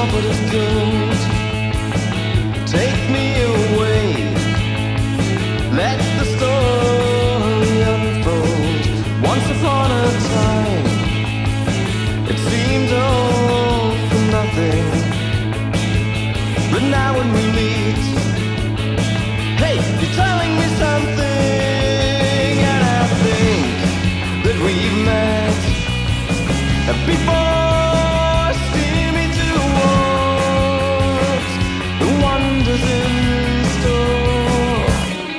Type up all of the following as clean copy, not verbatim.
but it's gold. Take me away, let the story unfold. Once upon a time, it seemed all for nothing, but now when we meet, hey, you're telling me something, and I think that we've met before. Steer me towards the wonders in store.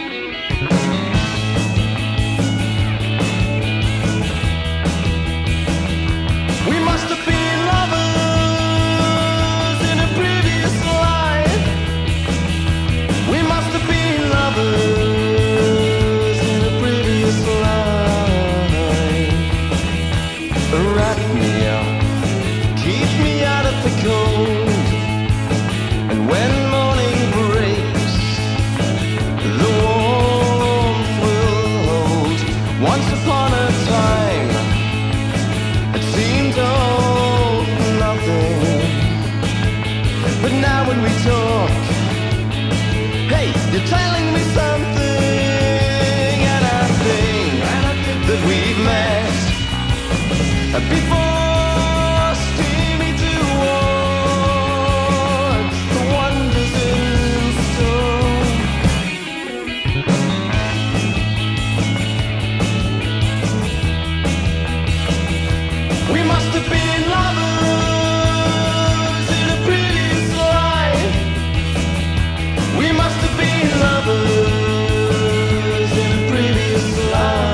We must have been lovers in a previous life. We must have been lovers in a previous life. Wrap me up, keep me out of the cold, and when morning breaks, the warmth will hold. Once upon a time, it seemed all for nothing, but now when we talk, hey, you're telling me something, and I think that we've met before. Steer me towards the wonders in store. We must have been lovers in a previous life. We must have been lovers in a previous life.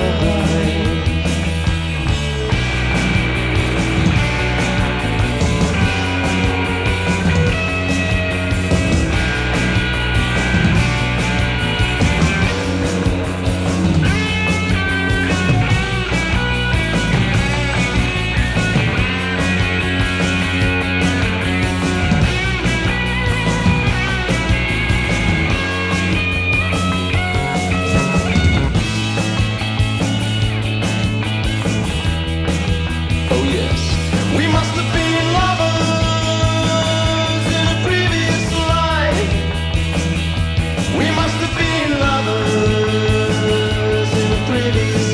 Oh yes, we must have been lovers in a previous life. We must have been lovers in a previous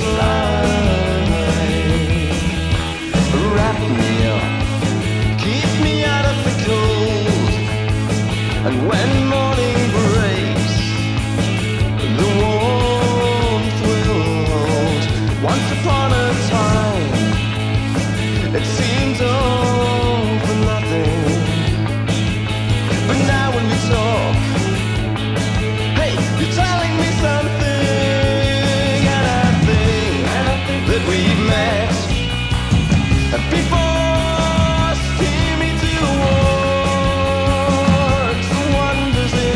life. Wrap me up, keep me out of the cold, and when morning breaks, the warmth will hold. Once upon a time, it seems all for nothing, but now when we talk, hey, you're telling me something, and I think that we've met before. Steer me towards the wonders in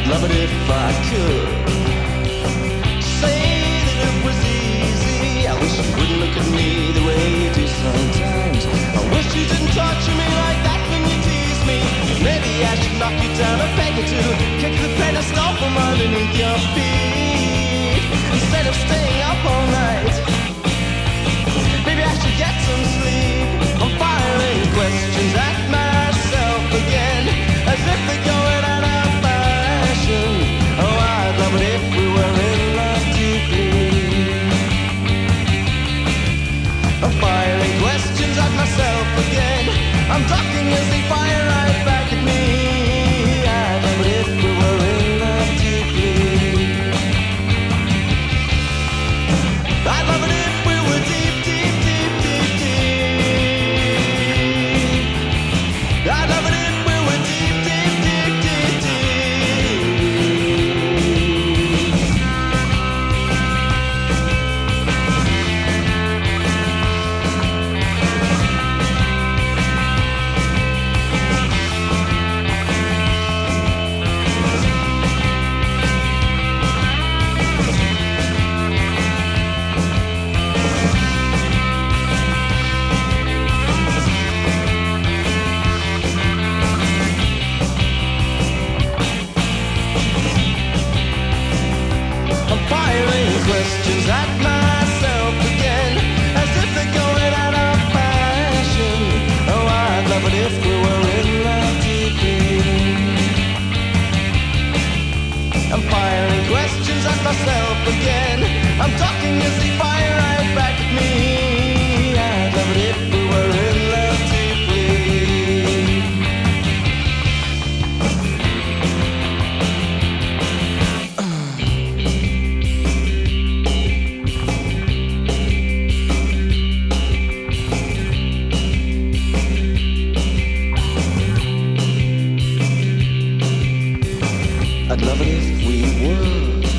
love it if I could. Say that it was easy. I wish you wouldn't look at me the way you do sometimes. I wish you didn't torture me like that when you tease me. Maybe I should knock you down a peg or two, kick the pedestal from underneath your feet, instead of staying up all night. Maybe I should get some sleep. I'm firing questions at myself again, as if they're going out of fashion. Oh, I'd love it if we were in love deeply. I'm firing questions at myself again. I'm talking as they fire right back at me. I'd love it if we were in love deeply. I'd love it if we were deep, deep, deep, deep, deep. I'd love it if we were deep, deep, deep, deep, deep. Questions at myself again, as if they're going out of fashion. Oh, I'd love it if we were in love deeply. I'm firing questions at myself again. I'm talking as they fire right back at me. I'd love it if we were in love deeply. I'd love it if we were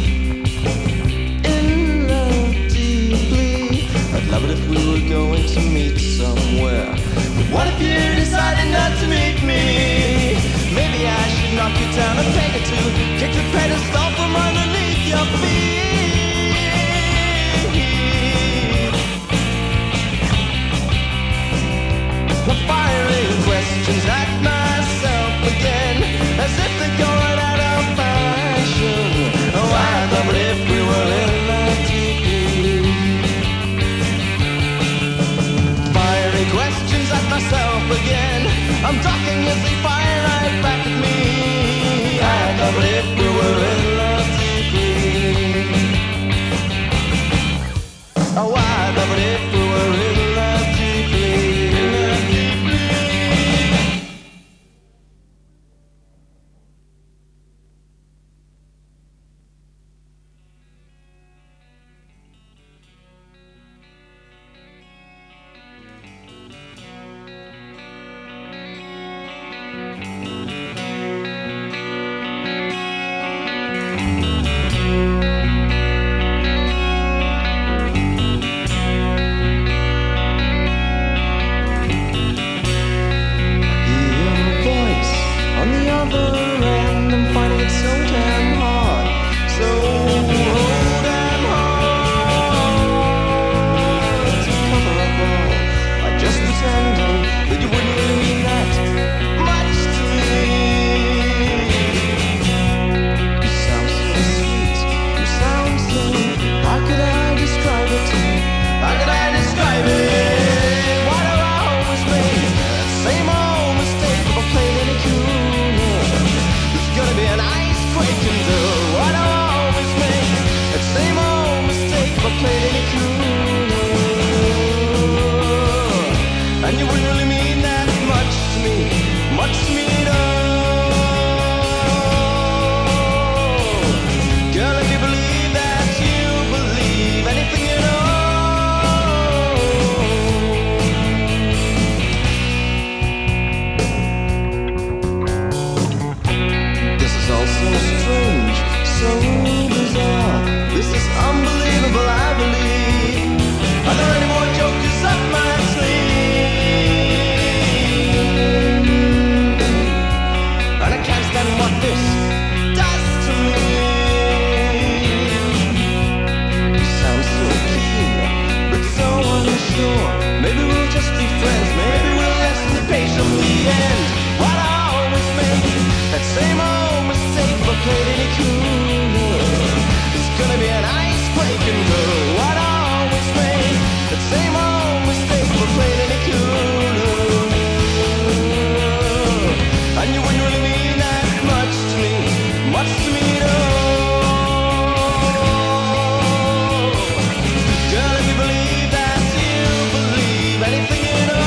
in love deeply. I'd love it if we were going to meet somewhere. But what if you decided not to meet me? Maybe I should knock you down a peg or two, kick the pedestal from underneath your feet. I'm firing questions at myself again, as if they're going out of fashion. Oh, I'd love it if we were in love deeply. Firing questions at myself again. I'm talking as they fire right back at me. I'd love it if we were in love deeply. Oh, I'd love it if we were in love deeply. Love deeply. this does to quaking though I'd always make that same old mistake for playing any cooler. And you wouldn't really mean that much to me at all. Girl, if you believe that, you believe anything at all.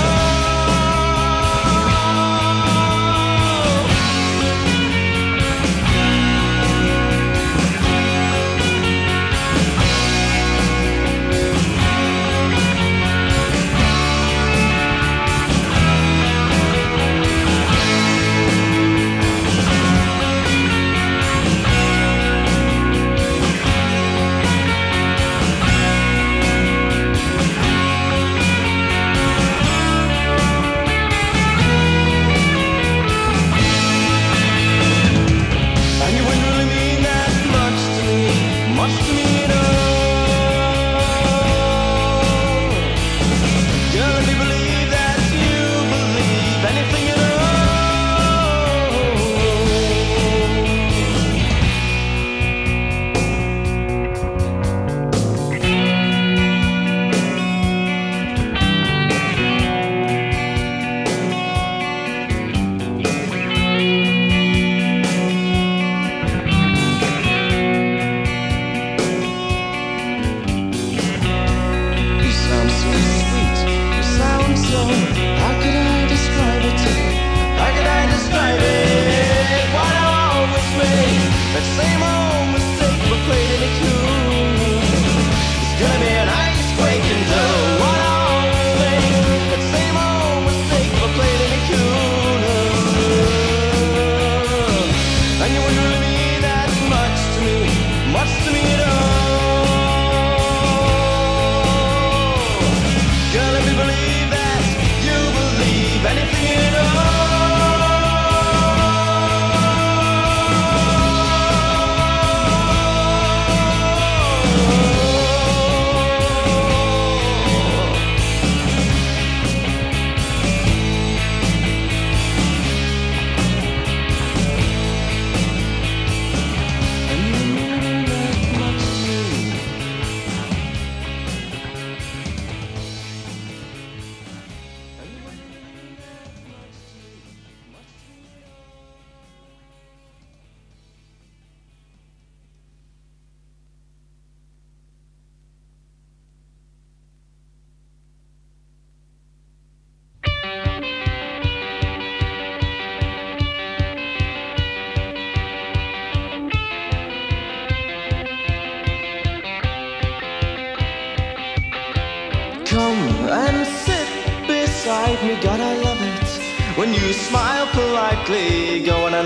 Come and sit beside me, God, I love it when you smile politely, go on and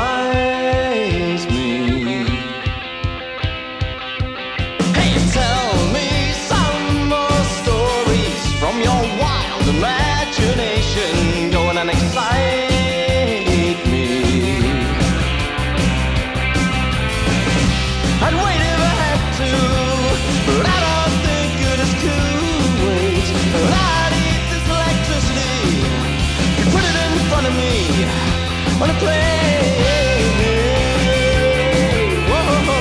surprise me. Hey, tell me some more stories from your wild imagination, go on and excite me. I'd wait if I had to, but I don't think it is cool. I'd eat this electricity, you put it in front of me on a plane. Whoa.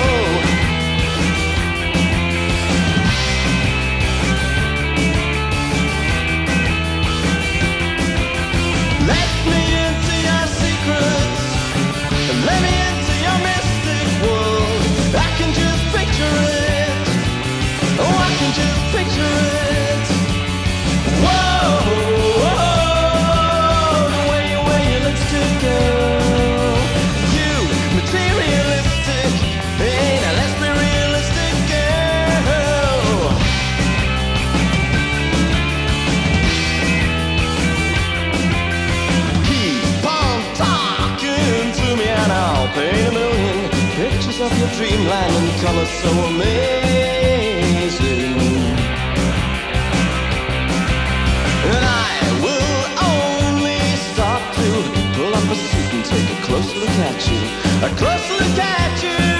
Let me into your secrets, let me into your mystic world. I can just picture it, oh, I can just picture it. Whoa, the way you wear your lipstick, girl. You, materialistic, hey, now let's be realistic, girl. Keep on talking to me and I'll paint a million pictures of your dreamland in colors so amazing. And I will only stop to pull up a seat and take a closer look at you. A closer look at you.